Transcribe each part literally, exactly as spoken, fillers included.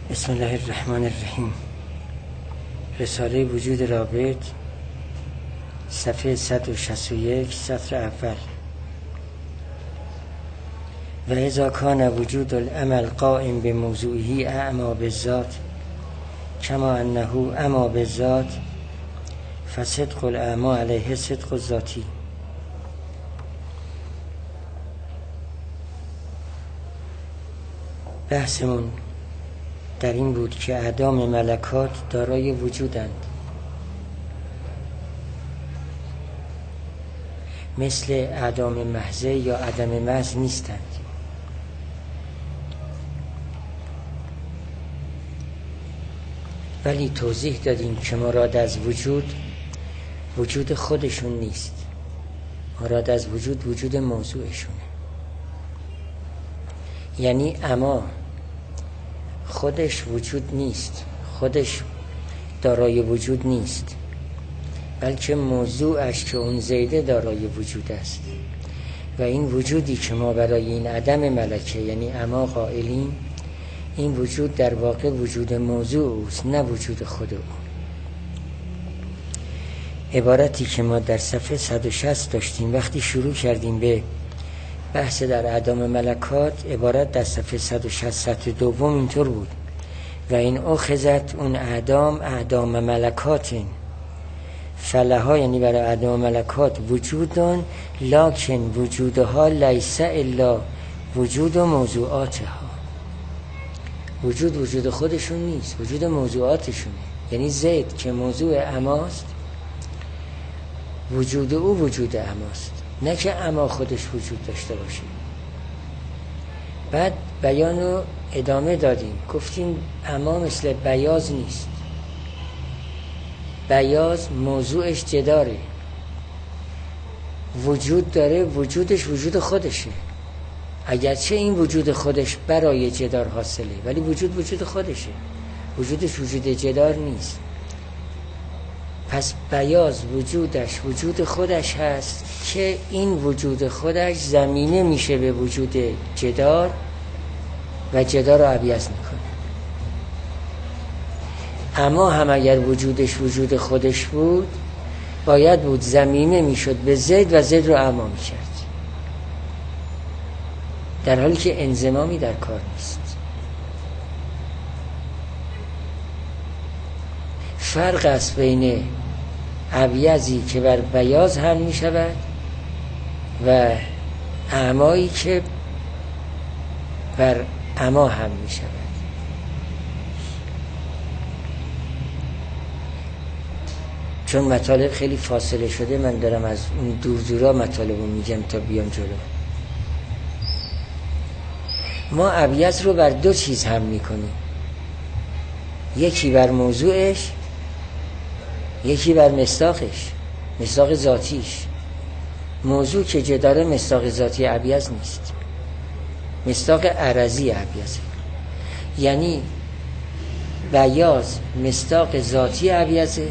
بسم الله الرحمن الرحیم. رساله وجود رابط، صفحه صد و شصت و یک، سطر اول. و اذا کان وجود العمل قائم به موضوعه اعما بالذات کما انه اعما بالذات فصدق الاعما علیه صدق الذاتی. بحثمون در این بود که اعدام ملکات دارای وجودند، مثل اعدام محضه یا عدم محض نیستند. ولی توضیح دادیم که مراد از وجود وجود خودشون نیست، مراد از وجود وجود موضوعشونه. یعنی اما خودش وجود نیست، خودش دارای وجود نیست، بلکه موضوعش که اون زیده دارای وجود است. و این وجودی که ما برای این عدم ملکه یعنی اما قائلیم، این وجود در واقع وجود موضوع اوست، نه وجود خود او. عبارتی که ما در صفحه صد و شصت داشتیم وقتی شروع کردیم به بحث در اعدام ملکات، عبارت در صفحه صد و شصت سطر دوم اینطور بود: و این اخذت اون اعدام اعدام ملکات فلها، یعنی برای اعدام ملکات وجودان، لکن وجودها لیس الا وجود و موضوعاتها. وجود وجود خودشون نیست، وجود موضوعاتشونه. یعنی زید که موضوع اماست، وجود او وجود اماست، نه که اما خودش وجود داشته باشه. بعد بیان رو ادامه دادیم، گفتیم اما مثل بیاض نیست. بیاض موضوعش جداره، وجود داره، وجودش وجود خودشه، اگرچه این وجود خودش برای جدار حاصله، ولی وجود وجود خودشه، وجودش وجود جدار نیست. پس بیاض وجودش وجود خودش هست که این وجود خودش زمینه میشه به وجود جدار و جدار رو عبیض میکنه. اما هم اگر وجودش وجود خودش بود، باید بود زمینه میشد به زید و زید رو اما میکرد، در حالی که انضمامی در کار نیست. فرق است بین عبیضی که بر بیاض هم می شود و اعمایی که بر اما هم می شود. چون مطالب خیلی فاصله شده، من دارم از اون دور دورا مطالب رو میگم تا بیام جلو. ما عبیض رو بر دو چیز هم میکنیم، یکی بر موضوعش، یکی بر مصداقش، مصداق ذاتیش. موضوع که جداره مصداق ذاتی عبیض نیست، مصداق عرضی عبیضه. یعنی بیاض مصداق ذاتی عبیضه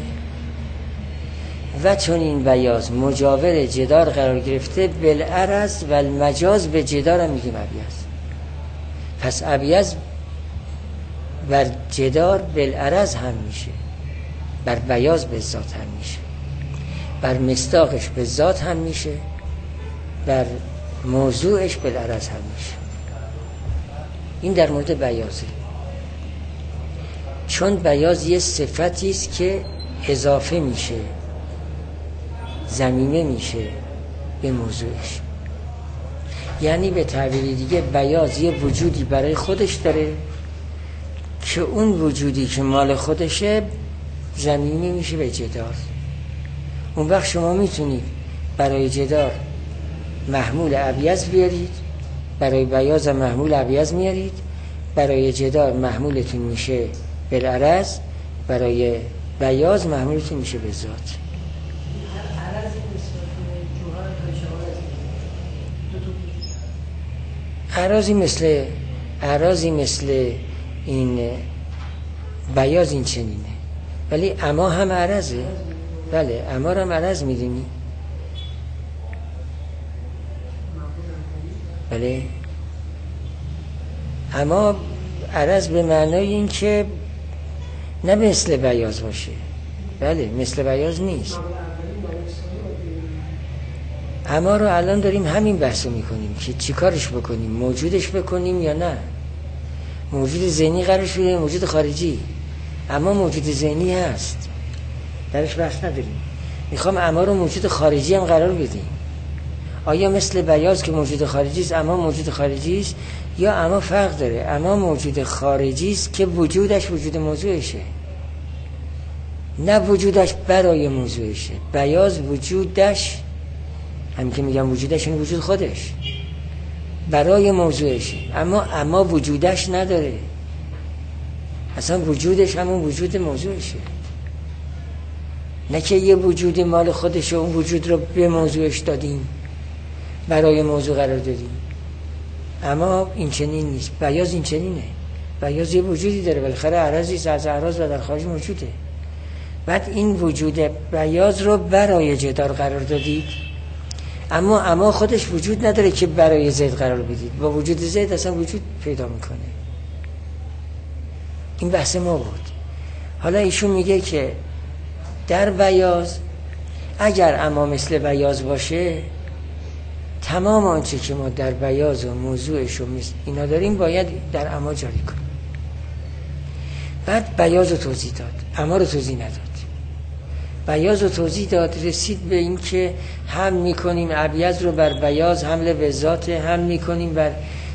و چون این بیاض مجاور جدار قرار گرفته، بالعرض و المجاز به جدار هم میگیم عبیض. پس عبیض بر جدار بالعرض هم میشه، بر بیاض به ذات هم میشه، بر مصداقش به ذات هم میشه، بر موضوعش بالعرض هم میشه. این در مورد بیاضه. چون بیاض یه صفتی است که اضافه میشه، ضمیمه میشه به موضوعش. یعنی به تعبیر دیگه بیاض یه وجودی برای خودش داره که اون وجودی که مال خودشه ضمیمه میشه به جدار. اون وقت شما میتونید برای جدار محمول عبیض بیارید، برای بیاض محمول عبیض میارید، برای جدار محمولتون میشه بالعرض، برای بیاض محمولتون میشه به ذات. اعراضی مثل اعراضی مثل این بیاض این چنینه، ولی اما هم عرضه. بله، اما هم عرض میدونی. بله، اما عرض به معنای این که نه مثل بیاض باشه. بله مثل بیاض نیست. اما رو الان داریم همین بحثو میکنیم که چی کارش بکنیم، موجودش بکنیم یا نه. موجود ذهنی قرار شده موجود خارجی، اما موجود ذهنی هست، درش بحث نداریم. میخوام اما رو موجود خارجی هم قرار بدیم. آیا مثل بیاض که موجود خارجی است اما موجود خارجی است، یا اما فرق داره؟ اما موجود خارجی است که وجودش وجود موضوعشه، نه وجودش برای موضوعشه. بیاض وجودش، همین که میگم وجودش این وجود خودش برای موضوعشه، اما اما وجودش نداره، اصلا وجودش همون وجود موضوعشه، نه که یه وجود مال خودشه اون وجود رو به موضوعش دادیم، برای موضوع قرار دادیم. اما این چنین نیست. بیاض این چنینه. بیاض یه وجودی داره، بالاخره عرضی از اعراض و در خارج موجوده. بعد این وجود بیاض رو برای جدار قرار دادید، اما اما خودش وجود نداره که برای زید قرار بدید. با وجود زید اصلا وجود پیدا میکنه. این بحث ما بود. حالا ایشون میگه که در بیاض اگر اما مثل بیاض باشه، تمام آنچه که ما در بیاض و موضوعش و اینا داریم باید در اما جاری کنیم. بعد بیاض رو توضیح داد، اما رو توضیح نداد. بیاض رو توضیح داد، رسید به این که هم میکنیم ابیض رو بر بیاض حمله به ذات، هم میکنیم بر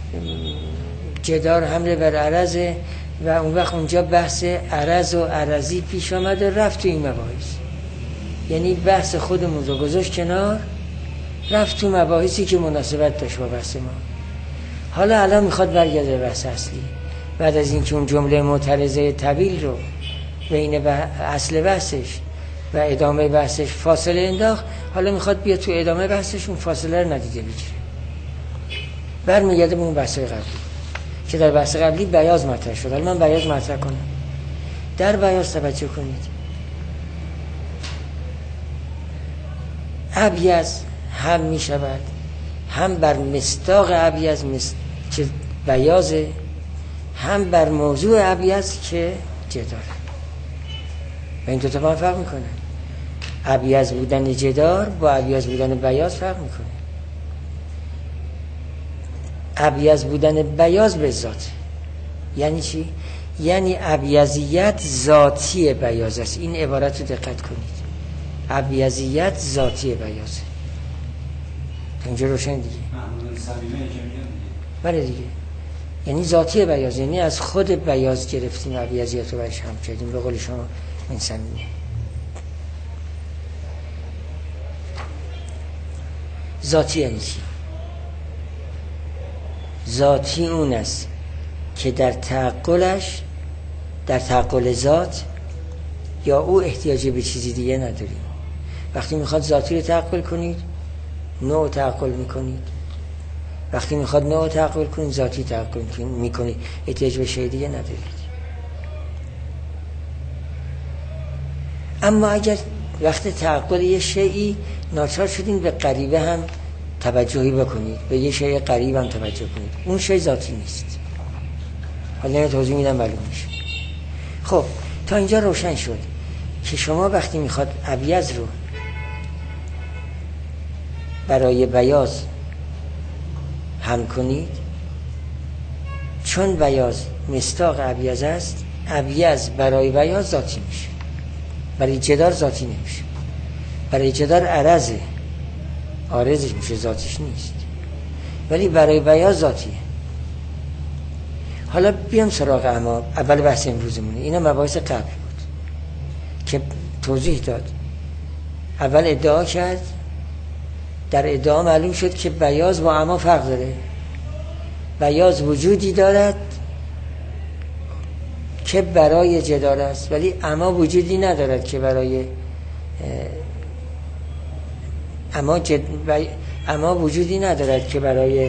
جدار حمله بر عرض، و اون وقت اونجا بحث عرض و عرضی پیش آمد و رفت تو این مباحث. یعنی بحث خودمون رو گذاشت کنار، رفت تو مباحثی که مناسبت داشت با بحث ما. حالا الان میخواد برگرده به بحث اصلی. بعد از اینکه اون جمله معترضه طویل رو بین اصل بحثش و ادامه بحثش فاصله انداخت، حالا میخواد بیا تو ادامه بحثش اون فاصله رو ندیده بگیره. برمیگرده به اون بحث قبلی که در بحث قبلی بیاض مطرح شد. حالا من بیاض مطرح کنم. در بیاض توجه کنید، ابیض هم می شود هم بر مصداق ابیض مست... که بیاضه، هم بر موضوع ابیض که جداره. و این دو تا با هم فرق میکنه. ابیض بودن جدار با ابیض بودن بیاض فرق میکنه. ابیض بودن بیاض به ذات یعنی چی؟ یعنی ابیضیت ذاتی بیاض است. این عبارت رو دقت کنید. ابیضیت ذاتی بیاضه. اینجا روشن دیگه. بله دیگه. یعنی ذاتی بیاض، یعنی از خود بیاض گرفتیم ابیضیت رو برش هم کردیم. به قول شما این صمیمه. ذاتی یعنی چی؟ ذاتی اون است که در تعقلش، در تعقل ذات یا او احتیاجی به چیزی دیگه نداریم. وقتی میخواد ذاتی رو تعقل کنید، نوع تعقل میکنید. وقتی میخواد نوع تعقل کنید، ذاتی تعقل میکنید. احتیاج به شیء دیگه ندارید. اما اگر وقتی تعقل یه شیئی ناچار شدین به غریبه هم توجهی بکنید، به یه شیء غریب هم توجه کنید، اون شیء ذاتی نیست. حالا اینو توضیح میدم معلوم میشه. خب تا اینجا روشن شد که شما وقتی میخواد ابیض رو برای بیاض هم کنید، چون بیاض مصداق ابیض است، ابیض برای بیاض ذاتی میشه، برای جدار ذاتی نمیشه. برای جدار عرضه، عارضش میشه، ذاتیش نیست، ولی برای بیاض ذاتیه. حالا بیام سراغ اما اول بحث امروزمونه. اینا مباحث قبل بود که توضیح داد. اول ادعا کرد، در ادعا معلوم شد که بیاض با اما فرق داره. بیاض وجودی دارد که برای جدار است، ولی اما وجودی ندارد که برای اما جد... اما وجودی ندارد که برای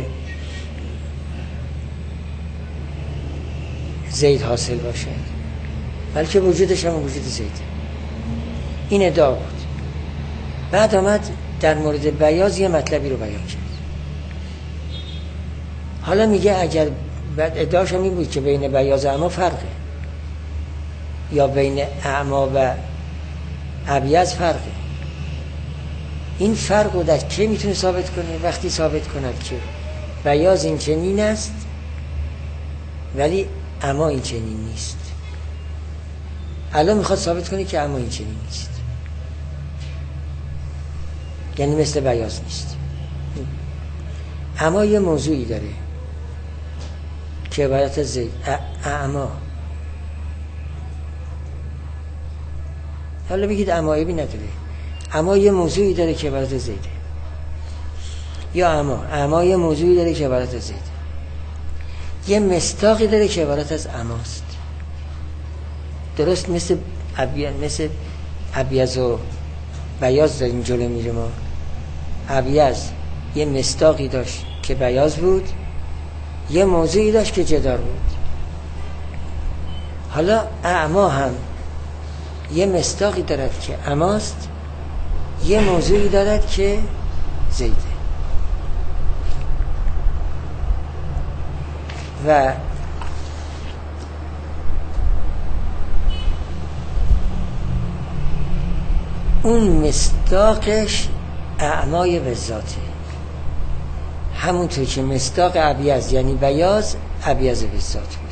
زید حاصل باشد، بلکه وجودش هم وجود زید. این ادعا بود. بعد آمد در مورد بیاض یه مطلبی رو بیان کرد. حالا میگه اگر بعد ادعاش هم این بود که بین بیاض و اعما فرقه، یا بین اعما و ابیض فرقه. این فرق رو در که میتونه ثابت کنه؟ وقتی ثابت کند که بیاض این چنین است ولی اعما این چنین نیست. الان میخواد ثابت کنه که اعما این چنین نیست، یعنی مثل بیاض نیست. اما یه موضوعی داره که عبارت از زید اعما. حالا بگید اعمایبی نداره، اما یه موضوعی داره که عبارت از زیده، یا اما اما یه موضوعی داره که عبارت از زیده، یه مصداقی داره که عبارت از اماست. درست مثل ابیض، مثل ابیض و بیاض داریم جلو میره. ما ابیض یه مصداقی داشت که بیاض بود، یه موضوعی داشت که جدار بود. حالا اعما هم یه مصداقی دارد که اماست، یه موضوعی دارد که زیده. و اون مصداقش اعمای بذاته، همونطور که مصداق ابیض یعنی بیاض ابیض بذات بود.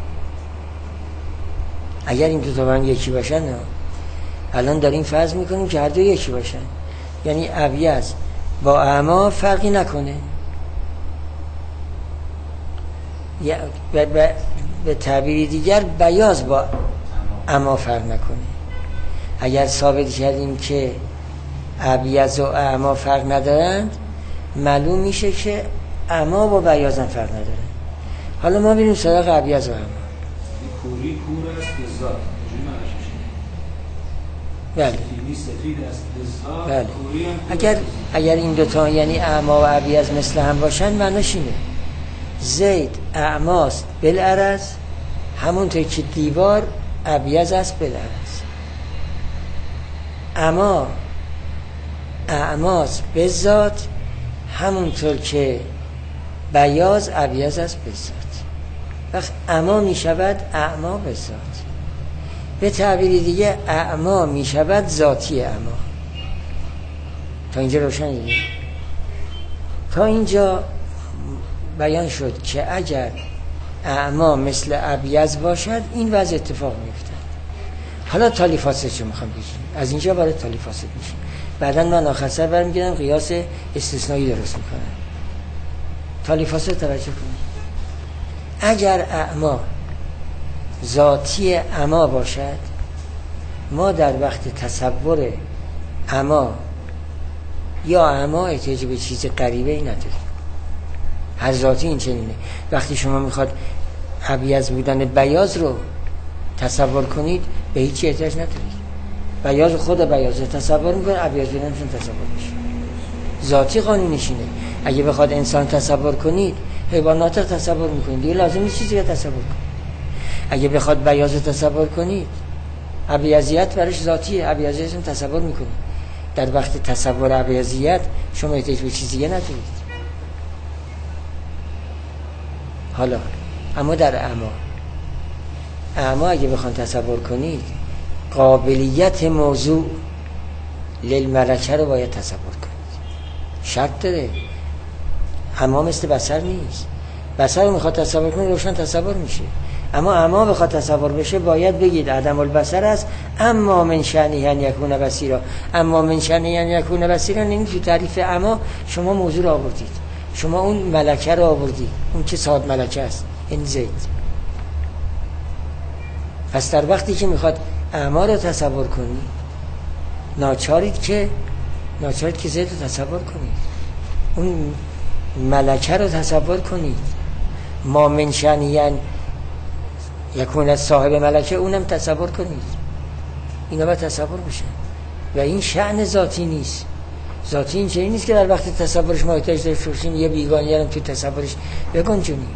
اگر این دو تا با هم یکی باشن، نه. الان داریم فرض میکنیم که هر دو یکی باشن، یعنی ابیض با اعما فرقی نکنه. یا به تعبیر دیگر بیاض با اعما فرق نکنه. اگر ثابت کردیم که ابیض و اعما فرق ندارند، معلوم میشه که اعما با بیاض هم فرق ندارند. حالا ما بریم سراغ ابیض و اعما. کوری کور است بذات، اینجوری معنیش بله. میشه. سفیدی سفید است بذات. بله. اگر اگر این دو تا یعنی اعما و ابیض مثل هم باشن، معنیش اینه زید اعماست بالعرض، همونطور که دیوار ابیض است بالعرض. اما اعماست بذات، همونطور که بیاض ابیض است بذات. وقت اعما می شود اعما بذات. به تعبیر دیگه اعما می شود ذاتی اعما. تا اینجا روشن دیگه؟ تا اینجا بیان شد که اگر اعما مثل ابیض باشد این وضع اتفاق میفته. حالا تالی فاسد چه میخوام بگیم؟ از اینجا برای تالی فاسد میشیم. بعدا من آخر سر برمیگردم قیاس استثنایی درست میکنم. تالی فاسد توجه کنید. اگر اعما ذاتی اعما باشد، ما در وقت تصور اعما یا اعما احتیاج به چیز غریبه ای نداریم. هر ذاتی این چنینه. وقتی شما میخواد ابیض بودن بیاض رو تصور کنید، به هیچی احتیاج ندارید. بیاض خود بیاض تصور میکنه، ابیض بودنشون تصور میشه. ذاتی قانونش اینه. اگه بخواد انسان تصور کنید، حیوانات رو تصور میکنید، دیگه لازم نیست چیزی رو تصور کنید. اگه بخواد بیاض تصور کنید، ابیضیت برش ذاتیه، ابیضیتشون تصور میکنید. در وقت تصور ابیضیت شما احتیاج به چیزی دیگه ندارید. حالا اما در اعما اعما اگه بخوان تصور کنید، قابلیت موضوع للملکه رو باید تصور کنید. شرط داره. اما مثل بصر نیست. بصر رو میخواد تصور کنید روشن تصور میشه، اما اما بخواد تصور بشه باید بگید عدم البصر است. اما من شأنه ان یکون بصیرا، اما من شأنه ان یکون بصیرا. این تو تعریف اما شما موضوع رو آوردید، شما اون ملکه رو آوردید، اون که صاحب ملکه است، این زید. پس در وقتی که میخواد اعما رو تصور کنید، ناچارید که ناچارید که زید رو تصور کنید، اون ملکه رو تصور کنید. ما من شأنه یکون صاحب ملکه، اونم تصور کنید. اینا باید تصور بشن و این شأن ذاتی نیست. ذاتی این چنین نیست که در وقت تصورش ما احتیاج داشته باشیم یه بیگانه هم تو تصورش بگنجونیم.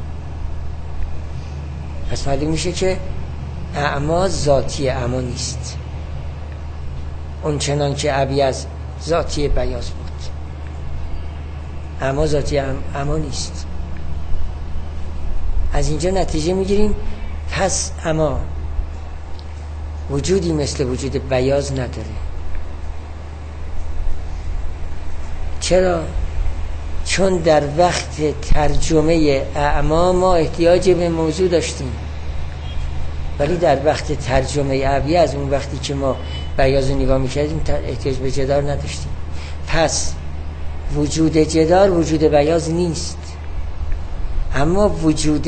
پس معلوم میشه که اعما ذاتی اعما نیست، اون چنان که ابیض ذاتی بیاض بود. اعما ذاتی اعما نیست. از اینجا نتیجه میگیریم پس اما وجودی مثل وجود بیاض نداره. چرا؟ چون در وقت ترجمه اعما ما احتیاج به موضوع داشتیم، ولی در وقت ترجمه ابیض اون وقتی که ما بیاض رو نگاه میکردیم احتیاج به جدار نداشتیم. پس وجود جدار وجود بیاض نیست، اما وجود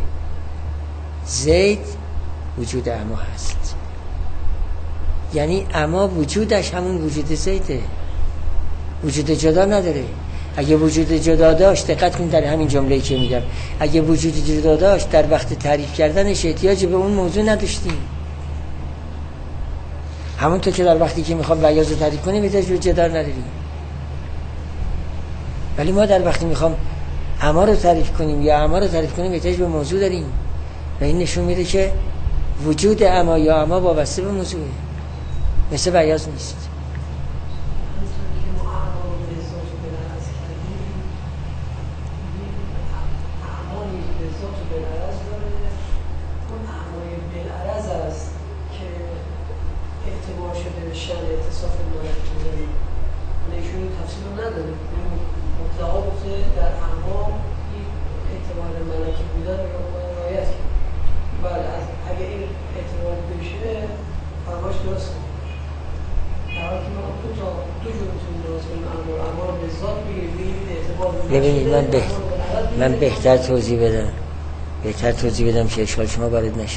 زید وجود اعما هست. یعنی اعما وجودش همون وجود زیده، وجود جدا نداره. اگه وجود جدا داشت، دقت کنید در همین جمله‌ای که میگم، اگه وجود جدا داشت در وقت تعریف کردنش احتیاج به اون موضوع نداشتیم. همونطور که در وقتی که میخوام بیاض رو تعریف کنیم احتیاج به جدار نداریم، ولی ما در وقتی میخوام اعما رو تعریف کنیم یا اعما رو تعریف کنیم احتیاج به موضوع داریم و این نشون میده که وجود اعما یا اعما وابسته به موضوعه، مثل بیاض نیست. ببینید من به من بهتر توضیح بدم بهتر توضیح بدم که اشکال شما وارد نشه.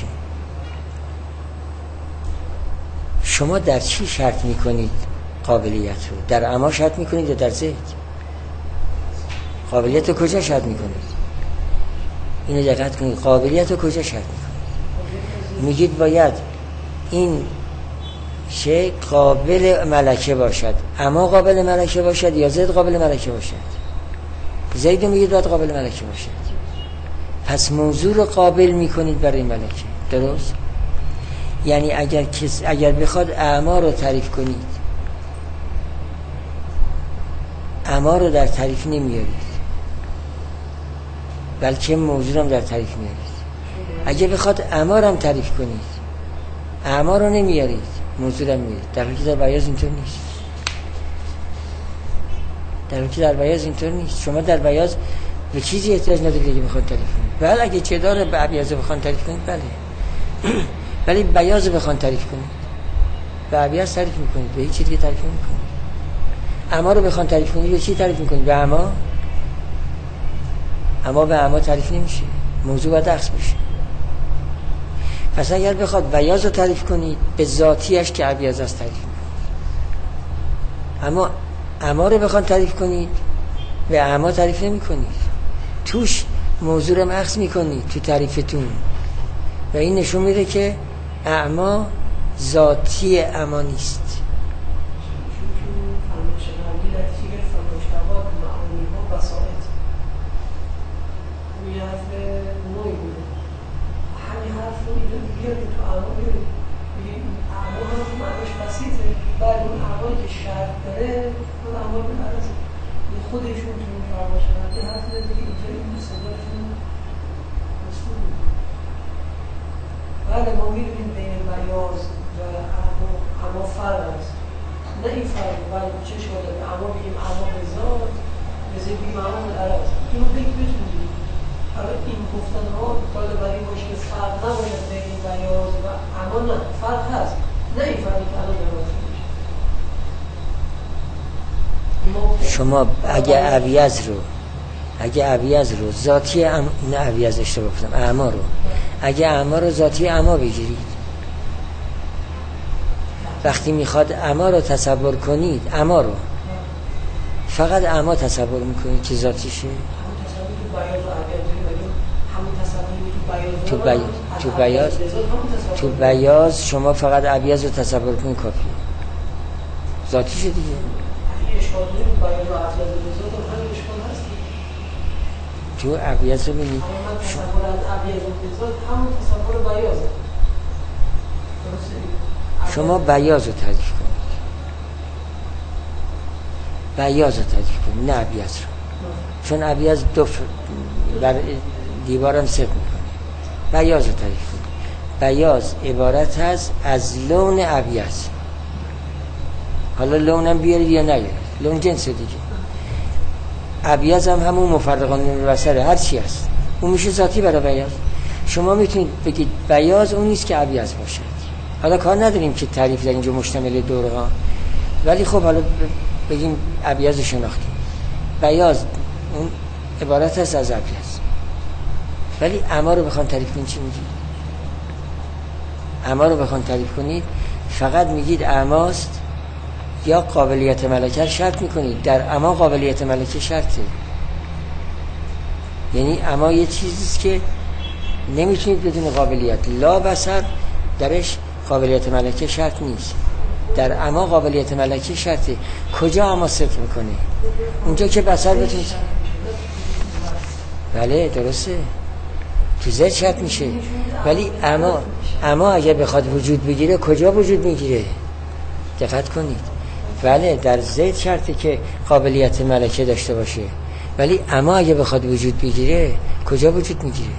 شما در چی شرط میکنید قابلیت رو؟ در اعما شرط میکنید یا در زید؟ قابلیت رو کجا شرط میکنید؟ اینو دقت کنید، قابلیت رو کجا شرط میکنید؟ میگید باید این شی قابل ملکه باشد، اما قابل ملکه باشد یا زید قابل ملکه باشد؟ زید رو میگید باید قابل ملکه باشد، پس موضوع رو قابل میکنید برای ملکه. درست؟ یعنی اگر کس اگر بخواد اعما رو تعریف کنید، اعما رو در تعریف نمیارید بلکه موضوع هم در تعریف میارید. اگر بخواد اعما رو هم تعریف کنید، اعما رو نمیارید، موضوع رو میارید. در حالی که در بیاض اینطور نیست. در حالی که در بیاض اینطور نیست. شما در بیاض به چیزی احتیاج ندارید که بخواد تعریف کنید. بله اگه چه داره به بیاض بخواد تعریف کنید بله. ولی بیاض بخواد تعریف کنید به بیاض تعریف میکنید، به هیچ چیزی که تعریف نمیکنید. اما رو بخواد تعریف کنید به چی تعریف میکنید؟ به اما. اما به اما تعریف نمیشه، موضوع باید عکس بشه. پس اگر بخواد بیاض رو تعریف کنید به ذاتیش که بیاض است تعریف میکنید، اما اما رو بخواد تعریف کنید به اما تعریف نمی کنید، توش موضوع رو مخص می کنید تو تعریفتون و این نشون میده که اعما ذاتی اما نیست. خودشون تو فرماشنن که حرف نده که اینجا این صداشون مسئول بود. بله ما میدونیم بین بیاض و اما فرق هست، نه این فرق بله چه شده اما بگیم اما به ذات بزه بگیم اما به عرض اینو بگیم بتونیم. حالا این گفتن ها باید برای باشه که فرق نباید بین بیاض و اما، نه فرق هست، نه این فرقی که الان یواز شما اگه ابیض رو اگه ابیض رو ذاتی ام... نه ابیض اشتباه گفتم اعما رو اگه اعما رو ذاتی اعما بگیرید، وقتی میخواد اعما رو تصور کنید اعما رو فقط اعما تصور میکنید که ذاتیشه. تو بیاض تو بیاض تو بیاض شما فقط ابیض رو تصور کنید کافیه، ذاتیشه دیگه. تو ابیض رو بینید شما بیاض رو تعریف کنید، بیاض رو تعریف کنید نه ابیض رو، چون ابیض دو بر دیوارم ست میکنه. بیاض رو تعریف کنید. بیاض عبارت هست از لون ابیض. حالا لونم بیارید یا نیارید، لون جنس دیگه. ابیض هم همون مفرقان البصره، هر چی هست اون میشه ذاتی برای بیاض. شما میتونید بگید بیاض اون نیست که ابیض باشه. حالا کار نداریم که تعریف در اینجا مشتمل دوره ها، ولی خب حالا بگیم ابیض شناختیم. بیاض اون عبارت هست از ابیض. ولی اما رو بخوان تعریف کنید چی میگید؟ اما رو بخوان تعریف کنید فقط میگید اماست یا قابلیت ملکه شرط میکنید. در اما قابلیت ملکه شرطه، یعنی اما یه چیزیست که نمیتونید بدون قابلیت. لا بصر درش قابلیت ملکه شرط نیست، در اما قابلیت ملکه شرطه. کجا اما صدق میکنه؟ اونجا که بصر بتونید. بله درسته، تو زد شرط میشه. ولی اما اما اگه بخواد وجود بگیره کجا وجود میگیره؟ دقت کنید. بله در زید شرطه که قابلیت ملکه داشته باشه، ولی اما اگه بخواد وجود بگیره کجا وجود میگیره؟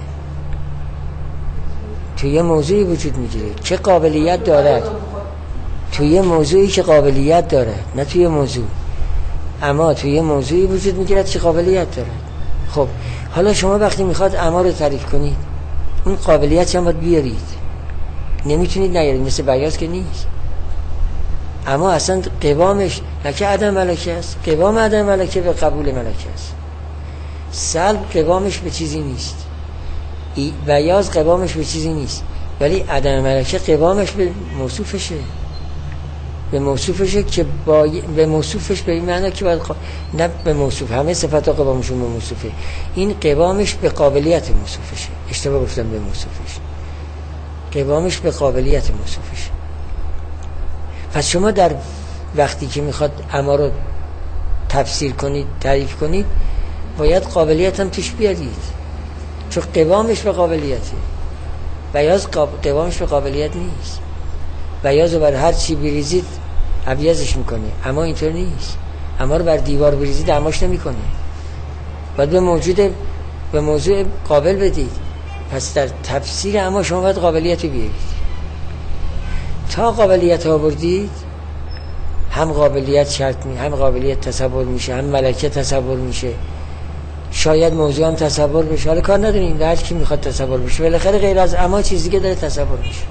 توی موضوعی وجود میگیره که قابلیت دارد، توی موضوعی که قابلیت دارد، نه توی موضوع. اما توی موضوعی وجود میگیرد که قابلیت دارد. خب حالا شما وقتی میخواد اما رو تعریف کنید اون قابلیت هم باید بیارید، نمیتونید نیارید. مثل بیاض که نیست. اما اصلا قوامش نه که عدم ملکه است، قوام عدم ملکه به قبول ملکه است. سلب قوامش به چیزی نیست، بیاض قوامش به چیزی نیست، ولی عدم ملکه قوامش به موصوفشه، به موصوفشه که با به موصوفش به این معنی که باید ق... نه به موصوف، همه صفات قوامشون به موصوفه، این قوامش به قابلیت موصوفشه. اشتباه گفتم به موصوفش، قوامش به قابلیت موصوفشه. پس شما در وقتی که میخواد اما رو تفسیر کنید تعریف کنید باید قابلیت هم توش بیارید، چون قوامش به قابلیته. بیاض قوامش به قابلیت نیست. بیاض رو بر هر چی بریزید ابیضش میکنه، اما اینطور نیست. اما رو بر دیوار بریزید اماش نمیکنه، باید به موجود به موضوع قابل بدید. پس در تفسیر اما شما باید قابلیت رو بیارید. تا قابلیت ها بردید هم قابلیت شرط می هم قابلیت تصور میشه، هم ملکه تصور میشه، شاید موضوع هم تصور بشه. حالا کار نداریم در کی میخواد تصور بشه، بالاخره غیر از اما چیز دیگه داره تصور میشه.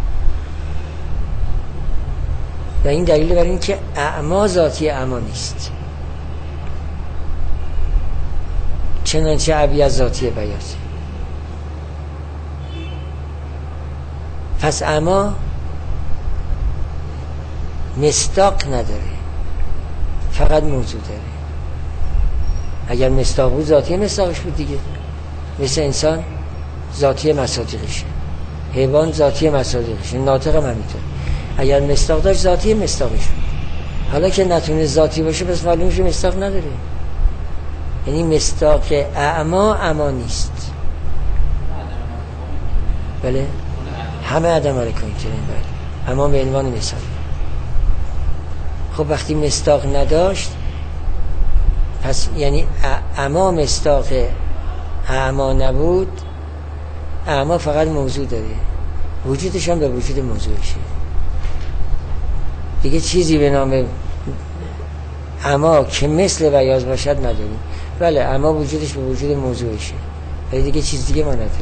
و این دلیل بر این که اعما ذاتی اما نیست، چنانچه ابیض ذاتی بیاض. پس اما مصداق نداره، فقط موضوع داره. اگر مصداق بود ذاتی مصداقش بود دیگه. مثل انسان ذاتی مصادیقشه، حیوان ذاتی مصادیقشه، ناطق هم همینطور. اگر مصداق داشت ذاتی مصداقش بود. حالا که نتونه ذاتی باشه پس معلوم میشه مصداق نداره. یعنی مصداق اعما اما نیست. بله همه عدم رو کنید بله، اما به عنوان مثال. خب وقتی مصداق نداشت پس یعنی اما مصداق اعما نبود، اعما فقط موضوع داره، وجودش هم به وجود موضوعشه دیگه. چیزی به نام اما که مثل بیاض باشد نداریم. بله اما وجودش به وجود موضوعشه، ولی دیگه چیز دیگه ما نداریم.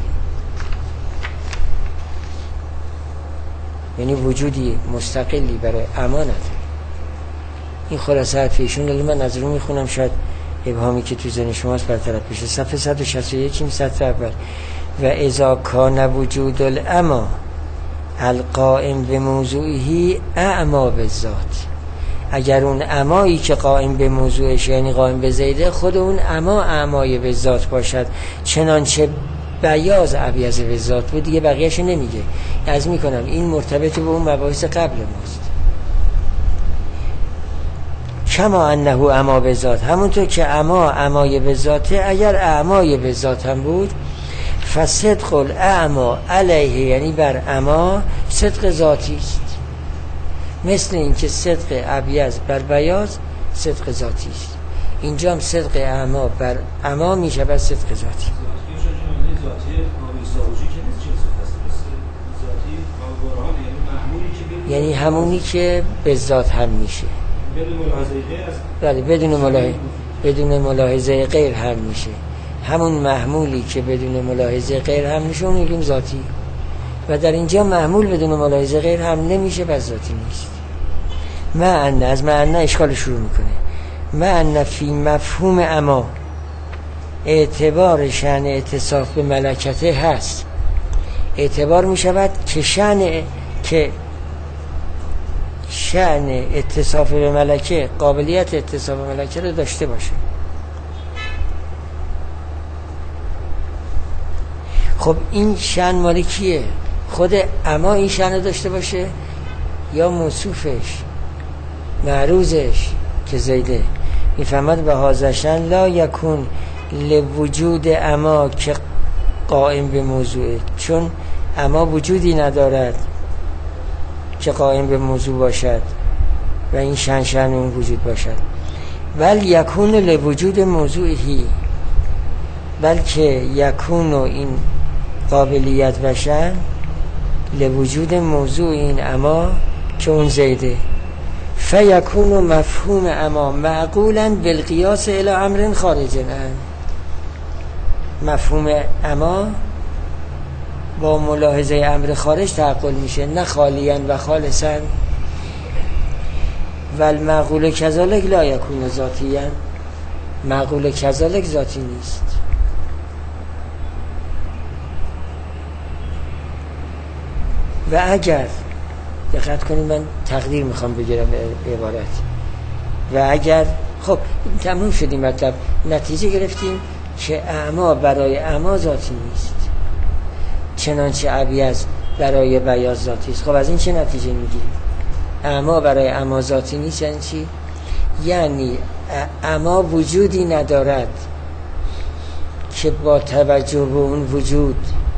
یعنی وجودی مستقلی برای اما نداریم. این خلاصه حرفیشون. ولی من از رو میخونم شاید ابهامی که تو ذهن شماست برطرف بشه. صفحه صد و شصت و یک این سطر اول. و اذا کان وجود الاما القائم به موضوعی اعما بالذات، اگر اون امایی که قائم به موضوعش یعنی قائم به زیده خود اون اما اعمای به ذات باشد، چنانچه بیاض ابیض به ذات بود، دیگه بقیه‌شو نمیگه. از میکنم این مرتبط به اون مباحث قبل ماست. کما انه اما به ذات، همونطور که اما امای به ذاته، اگر اعمای به ذات هم بود فصدق الاعما علیه، یعنی بر اما صدق ذاتی است. مثل این که صدق ابیض بر بیاض صدق ذاتی است، اینجا هم صدق اعما بر اما میشه بر صدق ذاتی. یعنی همونی که به ذات هم میشه بدون ملاحظه غیر است. بله بدون ملاحظه بدون ملاحظه غیر هم میشه. همون محمولی که بدون ملاحظه غیر هم میشه اون میگیم ذاتی، و در اینجا محمول بدون ملاحظه غیر هم نمیشه پس ذاتی نیست. معنی از معنی اشکال شروع میکنه. معنی فی مفهوم اما اعتبار شأن اتصاف به ملکته هست. اعتبار میشود که شأن که شأن اتصاف به ملکه قابلیت اتصاف به ملکه رو داشته باشه. خب این شأن مال کیه؟ خود اما این شأن رو داشته باشه یا موصوفش معروضش که زیده؟ میفهمد به هازشن لا یکون لوجود اما که قائم به موضوعه، چون اما وجودی ندارد که قائم به موضوع باشد و این شأن شأن اون وجود باشد. بل یکون لوجود موضوعی، بلکه یکون این قابلیت و شأن لوجود موضوع این اما که اون زیده. فیکون مفهوم اما معقولا بالقیاس الی امر خارج عنه. مفهوم اما با ملاحظه امر خارج تعقل میشه، نه خالیا و خالصا. و المعقول کذالک لا یکون ذاتیا، معقول کذالک ذاتی نیست. و اگر دقت کنید من تقدیر میخوام بگیرم به عبارت، و اگر خب تموم شدیم مطلب، نتیجه گرفتیم که اعما برای اعما ذاتی نیست چنانچه ابیض برای بیاض ذاتی است. خب از این چه نتیجه میگیریم؟ اعما برای اعما ذاتی نیست یعنی چی؟ یعنی اعما وجودی ندارد که با توجه به اون وجود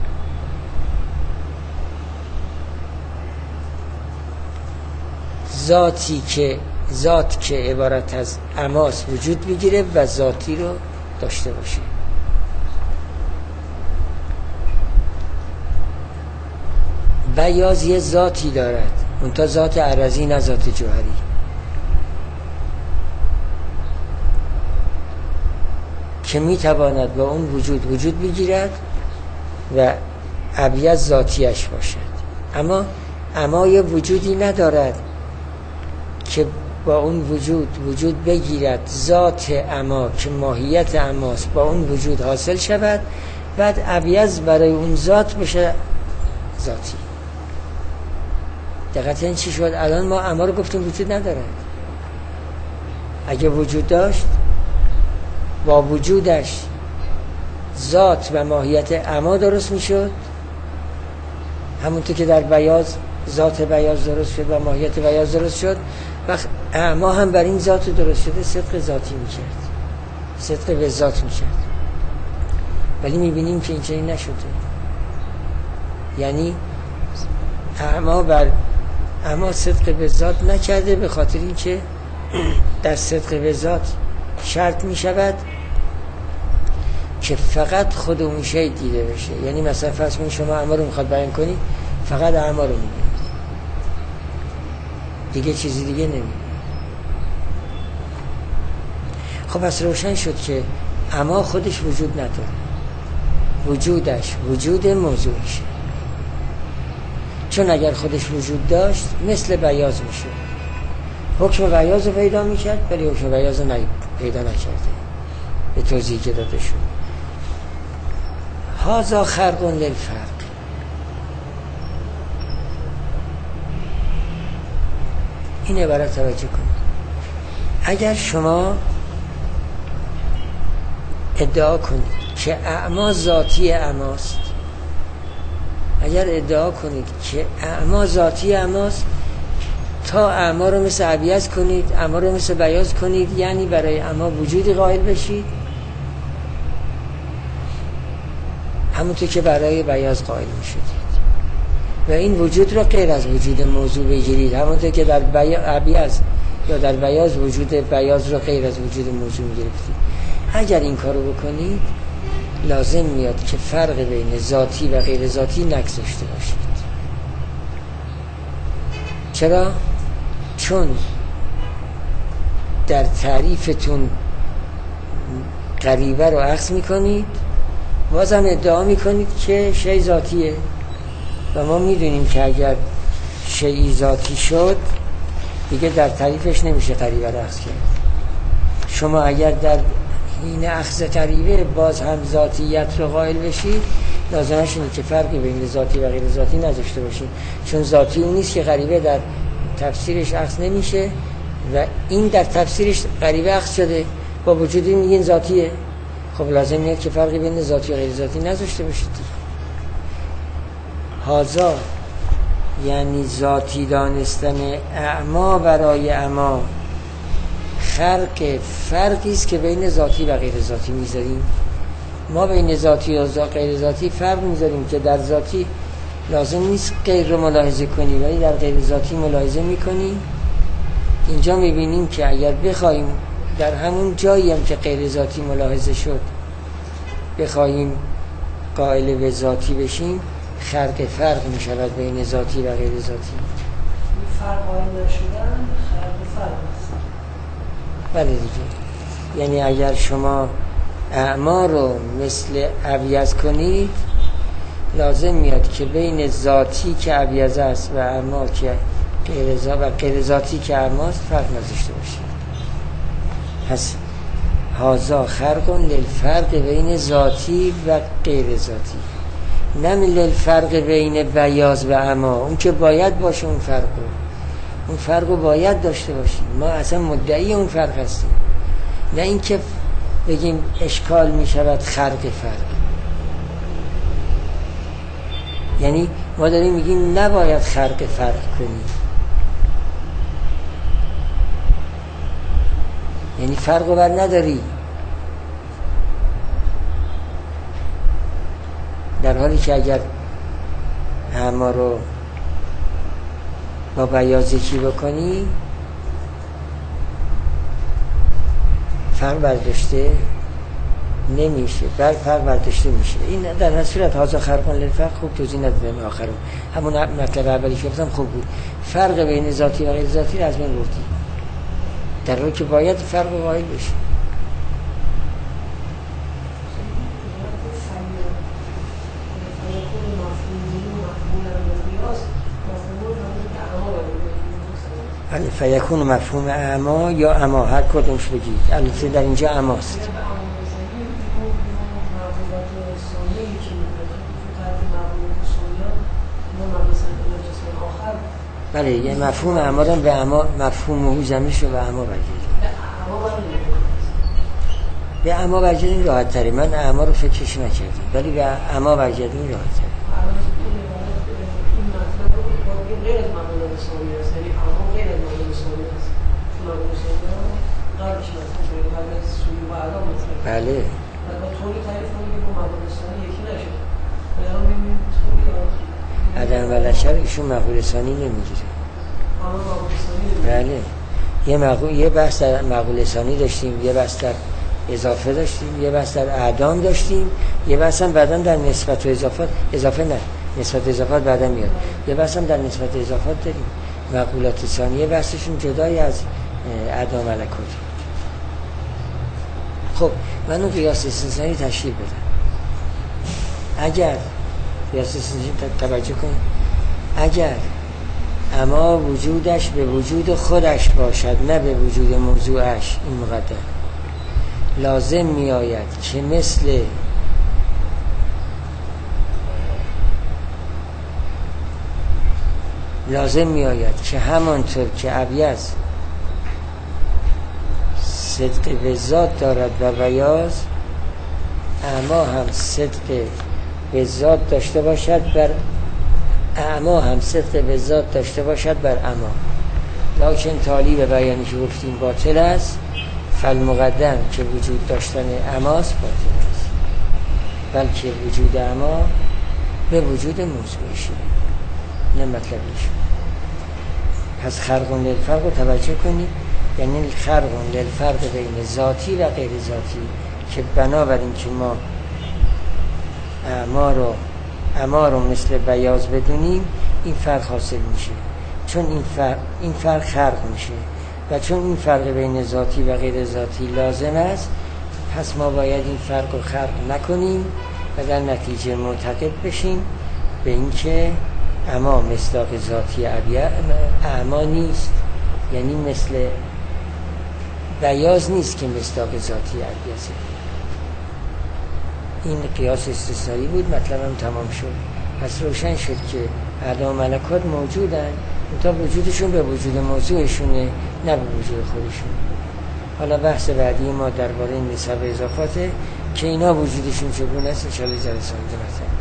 ذاتی که ذات که عبارت از اماس وجود بگیره و ذاتی رو داشته باشه. بیاض یه ذاتی دارد، اون تا ذات عرضی نه ذات جوهری. که میتواند با اون وجود وجود بگیرد و ابیض ذاتیش باشد. اما اما یه وجودی ندارد که با اون وجود وجود بگیرد، ذات اما که ماهیت اماست با اون وجود حاصل شود، بعد ابیض برای اون ذات بشه ذاتی. دقیقاً این چی شد؟ الان ما اما رو گفتیم وجود ندارد. اگه وجود داشت با وجودش ذات و ماهیت اما درست میشد، همونطور که در بیاض ذات بیاض درست شد و ماهیت بیاض درست شد، وقت اما هم بر این ذات درست شده صدق ذاتی میکرد، صدق به ذات میکرد. ولی میبینیم که این چنین نشده. یعنی اما بر اما صدق به ذات نکرده، به خاطر این که در صدق به ذات شرط میشود که فقط خود اون شی دیده بشه. یعنی مثلا فرض کنید شما اما رو میخواد بیان کنید، فقط اما رو میبینید، دیگه چیزی دیگه نمیبینید. خب پس روشن شد که اما خودش وجود نداره، وجودش وجود موضوعشه. چون اگر خودش وجود داشت مثل بیاض میشه، حکم بیاض رو پیدا میکرد، ولی حکم بیاض رو پیدا نکرده به توضیحی که داده شد. هذا خرق للفرق. این عبارت توجه کنید. اگر شما ادعا کنید که اعما ذاتی اعماست، اگر ادعا کنید که اعما ذاتی اعماست، تا اعما رو مثل ابیض کنید، اعما رو مثل بیاض کنید، یعنی برای اعما وجودی قائل بشید همونطور که برای بیاض قائل میشدید، و این وجود رو غیر از وجود موضوع بگیرید، همونطور که در ابیض یا در بیاض وجود بیاض رو غیر از وجود موضوع میگرفتید. اگر این کارو بکنید لازم میاد که فرق بین ذاتی و غیر ذاتی نگذاشته باشید. چرا؟ چون در تعریفتون غریبه رو اخذ میکنید، بازم ادعا میکنید که شیء ذاتیه و ما میدونیم که اگر شیء ذاتی شد دیگه در تعریفش نمیشه غریبه رو اخذ کرد. شما اگر در این اخذ غریبه باز هم ذاتیت رو قائل بشید، لازمش اینه که فرقی بین ذاتی و غیر ذاتی نذاشته باشید، چون ذاتی اون نیست که غریبه در تفسیرش اخذ نمیشه و این در تفسیرش غریبه اخذ شده، با وجود این میگین ذاتیه. خب لازم نیست که فرقی بین ذاتی و غیر ذاتی نذاشته باشید. هازا یعنی ذاتی دانستن اعما برای اما خرق فرقی است که بین ذاتی و غیر ذاتی میذاریم. ما بین ذاتی و غیر ذاتی فرق میذاریم که در ذاتی لازم نیست غیر رو ملاحظه کنی ولی در غیر ذاتی ملاحظه میکنی. اینجا میبینیم که اگر بخوایم در همون جایی هم که غیر ذاتی ملاحظه شد بخوایم قائل به ذاتی بشیم، خرق فرق میشود بین ذاتی و غیر ذاتی. فرق قائل نشدن خرق فرق است. بله دیگه. یعنی اگر شما اعما رو مثل ابیض کنید، لازم میاد که بین ذاتی که ابیض است و اعما که غیر ذاتی و غیر ذاتی که اعماست فرق نذاشته باشید. پس هازا خرق للفرق بین ذاتی و غیر ذاتی، نه للفرق بین بیاض و اعما. اون که باید باشه، اون فرق رو اون فرق رو باید داشته باشیم. ما اصلا مدعی اون فرق هستیم، نه اینکه بگیم اشکال می شود خرق فرق. یعنی ما داریم میگیم نباید خرق فرق کنیم، یعنی فرق رو بر نداری، در حالی که اگر اعما رو با بیاض یکی بکنی فرق برداشته نمیشه، بر فرق برداشته میشه. این در هر صورت هازا خرقان للفرق خوب توضیح ندادم آخرم، همون مطلب اولی که گفتم خوب بود. فرق بین ذاتی و غیر ذاتی رو از من بردی، در حالی که باید فرق قائل بشه. فیکون مفهوم اعما یا اما، هر کدومش بگید. البته در اینجا اماست. بله، یه مفهوم اعما رو به اعما، مفهوم او زمینش رو به اعما برگردیم. به اعما برگردیم راحت تره. من اعما رو فکرش نکردم ولی به اعما برگردیم راحت تره. بله. عدم ولشر ایشون مقوله ثانی نمیگیره. بله. یه مقوله، یه بحث در مقوله ثانی داشتیم، یه بحث در اضافه داشتیم، یه بحث در اعدام داشتیم، یه بحث هم بعداً در نسبت و اضافات، اضافه نه، نسبت و اضافات بعداً میاد. یه بحث هم در نسبت و اضافات داریم. مقولات ثانیه بحثشون جدای از اعدام ملکوت. خب من اون قیاس استثنایی تشریح بدم. اگر قیاس استثنایی توجه کنید، اگر اما وجودش به وجود خودش باشد نه به وجود موضوعش، این مقدم لازم می آید که مثل لازم می آید که همانطور که ابیض صدق به ذات دارد و بیاض، اعما هم صدق به ذات داشته باشد بر اعما هم صدق به ذات داشته باشد بر اعما. لکن تالی به بیانی که گفتیم باطل است، فالمقدم که وجود داشتن اعماست باطل است، بلکه وجود اعما به وجود موضوعشه، نه مطلبیش. پس خرقون للفرق رو توجه کنید، یعنی خرقون للفرق بین ذاتی و غیر ذاتی که بنابراین که ما اعما رو اعما رو مثل بیاض بدونیم، این فرق حاصل میشه. چون این فرق این فرق خلق میشه و چون این فرق بین ذاتی و غیر ذاتی لازم است، پس ما باید این فرق رو خلق نکنیم و در نتیجه معتقد بشیم به اینکه اما مصداق ذاتی اعما نیست، یعنی مثل بیاض نیست که مصداق ذاتی ابیضه. این قیاس استثنایی بود، مطلبم تمام شد. پس روشن شد که اعدام ملکات موجودن، تا وجودشون به وجود موضوعشونه، نه به وجود خودشون. حالا بحث بعدی ما درباره نسب اضافاته که اینا وجودشون چگونه است، ان شاء الله جلسه آینده